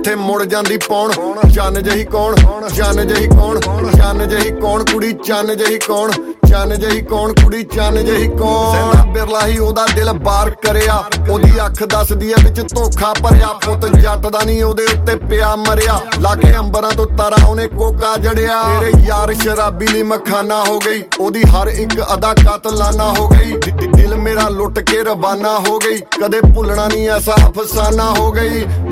ਜਿੱਥੇ ਮੁੜ ਜਾਂਦੀ ਪੌਣ ਚੰਨ ਜਹੀ ਕੌਣ ਚੰਨ ਜਹੀ ਕੌਣ ਚੰਨ ਜਹੀ ਕੌਣ ਕੁੜੀ ਚੰਨ ਜਹੀ ਕੌਣ ਚੰਨ ਜਹੀ ਕੌਣ ਕੁੜੀ ਚੰਨ ਜਹੀ ਕੌਣ ਸੈਨਾ ਬਿਰਲਾ ਹੀ ਉਹਦਾ ਦਿਲ ਬਾਰ ਕਰਿਆ ਉਹਦੀ ਅੱਖ ਦੱਸਦੀ ਐ ਵਿੱਚ ਧੋਖਾ ਭਰਿਆ ਪੁੱਤ ਜੱਟ ਦਾ ਨਹੀਂ ਉਹਦੇ ਉੱਤੇ ਪਿਆ ਮਰਿਆ ਲਾਗੇ ਅੰਬਰਾਂ ਤੋਂ ਤਾਰਾ ਉਹਨੇ ਕੋਕਾ ਜੜਿਆ ਤੇਰੇ ਯਾਰ ਸ਼ਰਾਬੀ ਲਈ ਮਖਾਨਾ ਹੋ ਗਈ ਉਹਦੀ ਹਰ ਇੱਕ ਅਦਾ ਕਾਤਲਾਨਾ ਹੋ ਗਈ ਦਿਲ ਮੇਰਾ ਲੁੱਟ ਕੇ ਰਵਾਨਾ ਹੋ ਗਈ ਕਦੇ ਭੁੱਲਣਾ ਨਹੀਂ ਐਸਾ ਅਫਸਾਨਾ ਹੋ ਗਈ